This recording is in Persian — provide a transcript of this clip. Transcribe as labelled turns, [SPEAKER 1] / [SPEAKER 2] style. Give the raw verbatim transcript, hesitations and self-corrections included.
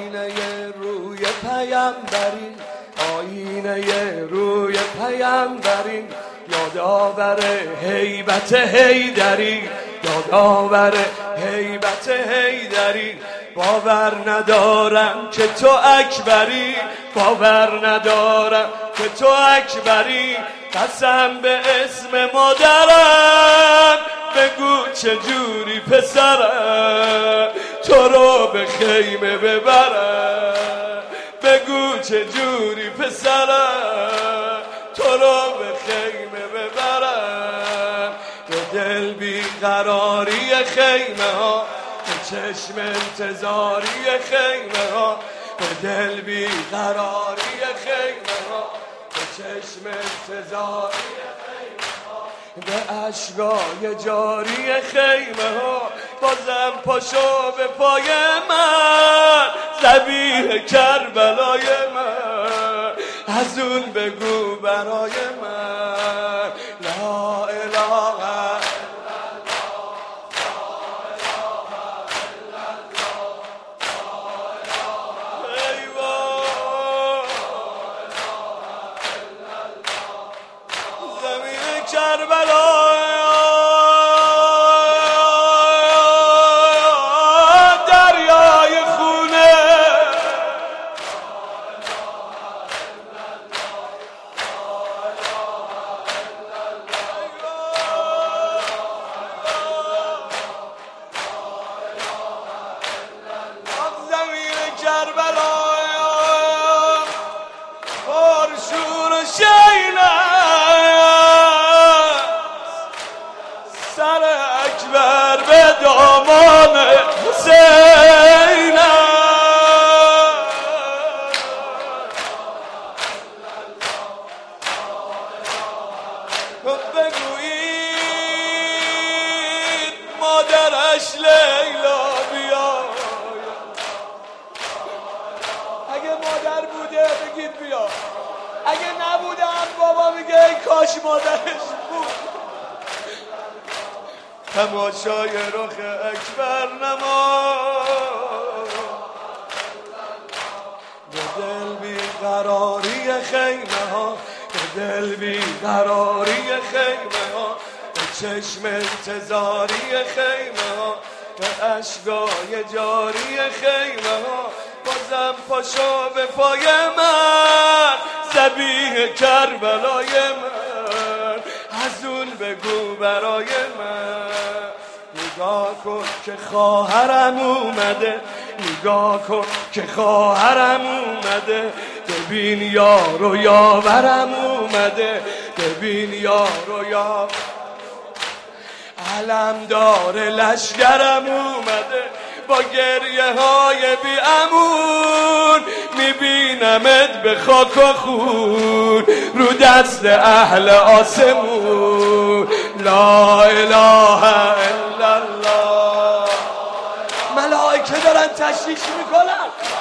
[SPEAKER 1] آینه روی پیامبرین، آینه روی پیامبرین، یادآور هیبت حیدری، یادآور هیبت حیدری. باور ندارم که تو اکبری، باور ندارم که تو اکبری. قسم به اسم مادرم بگو چجوری پسرم تو رو به خیمه ببرم، بگو چجوری پسرم تو رو به خیمه ببرم. به دل بیقراری خیمه ها، به چشم انتظاری خیمه ها، به دل بیقراری خیمه ها، به چشم انتظاری خیمه ها، به اشکای جاری خیمه ها. بازم پاشو به پای من، ذبیح کربلای من، از اون بگو برای من لا اله کربلا. دریای خونه زمین کربلا پرشور و شیله، سر اکبر به دامان حسین. بگویید مادرش لیلا بیاید، اگه مادر بوده بگید بیا، اگه نبوده هم بابا میگه ای کاش مادرش بود. تماشای رخ اکبر نماز، به دل بیقراری خیمه ها، به دل بیقراری خیمه ها، به چشم انتظاری خیمه ها، به اشکای جاری خیمه ها. بازم پاشو به پای من، ذبیح کربلای من، از اون بگو برای من. نگاه کن که خواهرم اومده، نگاه کن که خواهرم اومده، ببین یار و یاورم اومده، ببین یار و یاور. علمدار لشگرم اومده، با گریه های بی امون، میبینمت به خاک و خون رو دست اهل آسمون. لا اله الا الله. ملائکه دارن تشریش میکنن.